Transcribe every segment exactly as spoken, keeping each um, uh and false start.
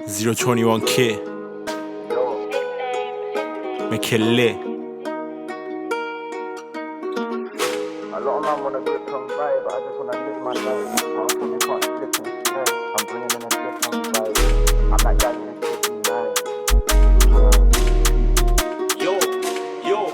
zero twenty-one Kid. Make it lit. A lot of man wanna grip and vibe, but I just wanna live my life. I'm from you can't slip and slide. I'm bringing in a different vibe. I'm that guy in the Yo, yo,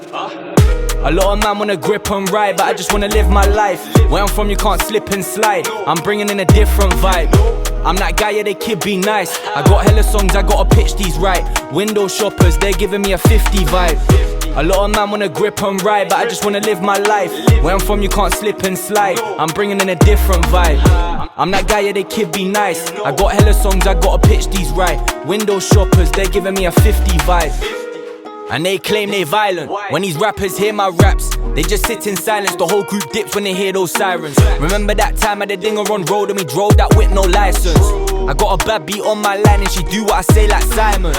huh? A lot of man wanna grip and ride, but I just wanna live my life. Where I'm from you can't slip and slide. I'm bringing in a different vibe. I'm that guy, yeah, they kid be nice. I got hella songs, I gotta pitch these right. Window shoppers, they're giving me a fifty vibe. A lot of man wanna grip and ride, but I just wanna live my life. Where I'm from you can't slip and slide. I'm bringing in a different vibe. I'm that guy, yeah, they kid be nice. I got hella songs, I gotta pitch these right. Window shoppers, they're giving me a fifty vibe. And they claim they violent. When these rappers hear my raps, they just sit in silence. The whole group dips when they hear those sirens. Remember that time at the Dinger on road and we drove that with no license. I got a bad beat on my line and she do what I say like Simon.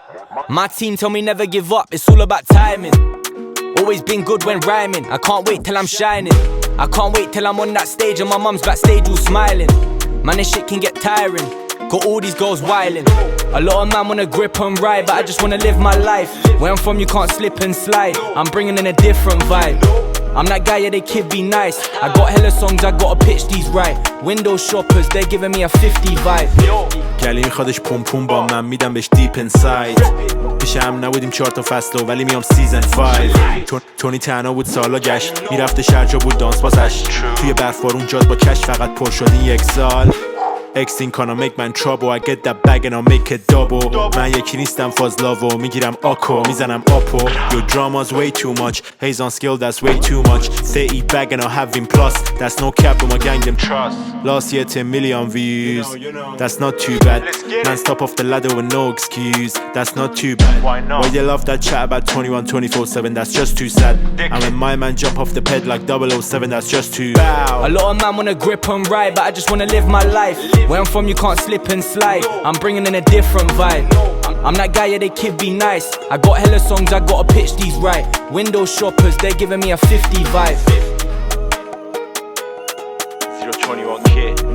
My team tell me never give up, it's all about timing. Always been good when rhyming, I can't wait till I'm shining. I can't wait till I'm on that stage and my mum's backstage all smiling. Man, this shit can get tiring, got all these girls wildin'. A lot of man wanna grip and ride, but I just wanna live my life. Where I'm from you can't slip and slide. I'm bringing in a different vibe. I'm that guy, yeah, they kid be nice. I got hella songs, I gotta pitch these right. Window shoppers, they're giving me a fifty vibe. گلی میخوادش پوم پوم با من میدم بهش دیپ انساید. پیش هم نبودیم چهار تا فصل ولی میام سیزن فایو. تونی تنها بود سالا گشت میرفته شرجا بود دانس باسش. توی برفارون جاد با کش فقط پر شد این یک سال. Xing کنم make man trouble I get that bag and I'll make it double. من یکی نیستم فازلاو میگیرم آکو میزنم آپو. Your drama's way too much Haze on skill that's way too much. thirty bag and I'll have him plus. That's no cap but my gang them trust. Last year ten million views. That's not too bad. Man stop off the ladder with no excuse. That's not too bad. Why you love that chat about twenty-one twenty-four seven? That's just too sad. And when my man jump off the ped like double oh seven, that's just too bow. A lot of man wanna grip and ride, but I just wanna live my life. Where I'm from you can't slip and slide. I'm bringing in a different vibe. I'm that guy, yeah, they kid be nice. I got hella songs, I gotta pitch these right. Window shoppers, they're giving me a fifty vibe. zero twenty-one Kid.